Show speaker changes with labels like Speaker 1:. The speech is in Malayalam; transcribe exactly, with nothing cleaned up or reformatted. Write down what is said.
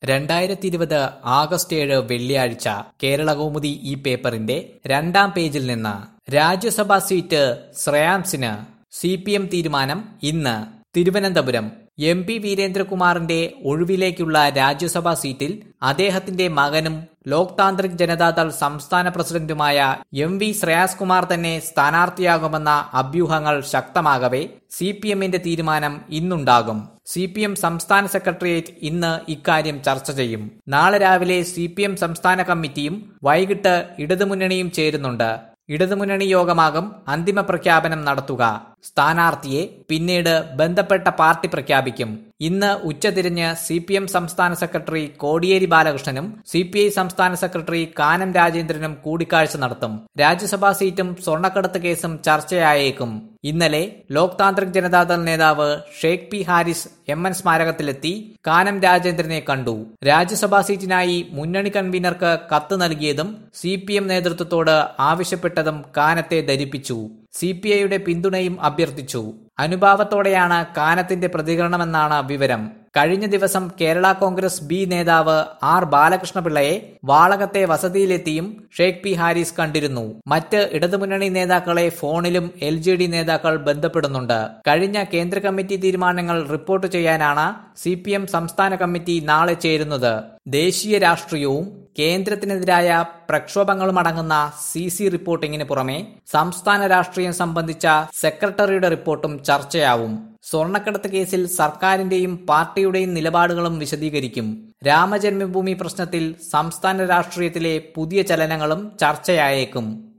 Speaker 1: രണ്ടായിരത്തി ഇരുപത് ആഗസ്റ്റ് ഏഴ് വെള്ളിയാഴ്ച കേരളകൗമുദി ഈ പേപ്പറിന്റെ രണ്ടാം പേജിൽ നിന്ന് രാജ്യസഭാ സീറ്റ് ശ്രേയാംസിന് സി പി എം തീരുമാനം ഇന്ന്. തിരുവനന്തപുരം എം പി വീരേന്ദ്രകുമാറിന്റെ ഒഴിവിലേക്കുള്ള രാജ്യസഭാ സീറ്റിൽ അദ്ദേഹത്തിന്റെ മകനും ലോക് താന്ത്രിക് ജനതാദൾ സംസ്ഥാന പ്രസിഡന്റുമായ എം വി ശ്രേയാസ് കുമാർ തന്നെ സ്ഥാനാർത്ഥിയാകുമെന്ന അഭ്യൂഹങ്ങൾ ശക്തമാകവെ സി പി എമ്മിന്റെ തീരുമാനം ഇന്നുണ്ടാകും. സി പി എം സംസ്ഥാന സെക്രട്ടേറിയറ്റ് ഇന്ന് ഇക്കാര്യം ചർച്ച ചെയ്യും. നാളെ രാവിലെ സി പി എം സംസ്ഥാന കമ്മിറ്റിയും വൈകിട്ട് ഇടതുമുന്നണിയും ചേരുന്നുണ്ട്. ഇടതുമുന്നണി യോഗമാകും അന്തിമ പ്രഖ്യാപനം നടത്തുക. സ്ഥാനാർത്ഥിയെ പിന്നീട് ബന്ധപ്പെട്ട പാർട്ടി പ്രഖ്യാപിക്കും. ഇന്ന് ഉച്ചതിരിഞ്ഞ് സി പി എം സംസ്ഥാന secretary Kodiyeri ബാലകൃഷ്ണനും C P I സംസ്ഥാന സെക്രട്ടറി കാനം രാജേന്ദ്രനും കൂടിക്കാഴ്ച നടത്തും. രാജ്യസഭാ സീറ്റും സ്വർണ്ണക്കടത്ത് കേസും ചർച്ചയായേക്കും. ഇന്നലെ ലോക് താന്ത്രിക് ജനതാദൾ നേതാവ് Sheikh P Haris M N സ്മാരകത്തിലെത്തി Kanam രാജേന്ദ്രനെ കണ്ടു. രാജ്യസഭാ സീറ്റിനായി മുന്നണി കൺവീനർക്ക് കത്ത് നൽകിയതും സി പി എം നേതൃത്വത്തോട് ആവശ്യപ്പെട്ടതും കാനത്തെ ധരിപ്പിച്ചു. സി പി ഐയുടെ പിന്തുണയും അഭ്യർത്ഥിച്ചു. അനുഭാവത്തോടെയാണ് കാനത്തിന്റെ പ്രതികരണമെന്നാണ് വിവരം. കഴിഞ്ഞ ദിവസം കേരള കോൺഗ്രസ് ബി നേതാവ് ആർ ബാലകൃഷ്ണപിള്ളയെ വാളകത്തെ വസതിയിലെത്തിയും ഷേഖ് പി ഹാരിസ് കണ്ടിരുന്നു. മറ്റ് ഇടതുമുന്നണി നേതാക്കളെ ഫോണിലും എൽ ജെ ഡി നേതാക്കൾ ബന്ധപ്പെടുന്നുണ്ട്. കഴിഞ്ഞ കേന്ദ്ര കമ്മിറ്റി തീരുമാനങ്ങൾ റിപ്പോർട്ട് ചെയ്യാനാണ് സി പി എം സംസ്ഥാന കമ്മിറ്റി നാളെ ചേരുന്നത്. ദേശീയ രാഷ്ട്രീയവും കേന്ദ്രത്തിനെതിരായ പ്രക്ഷോഭങ്ങളുമടങ്ങുന്ന സി സി റിപ്പോർട്ടിങ്ങിന് പുറമെ സംസ്ഥാന രാഷ്ട്രീയം സംബന്ധിച്ച സെക്രട്ടറിയുടെ റിപ്പോർട്ടും ചർച്ചയാവും. സ്വർണ്ണക്കടത്ത് കേസിൽ സർക്കാരിന്റെയും പാർട്ടിയുടെയും നിലപാടുകളും വിശദീകരിക്കും. രാമജന്മഭൂമി പ്രശ്നത്തിൽ സംസ്ഥാന രാഷ്ട്രീയത്തിലെ പുതിയ ചലനങ്ങളും ചർച്ചയായേക്കും.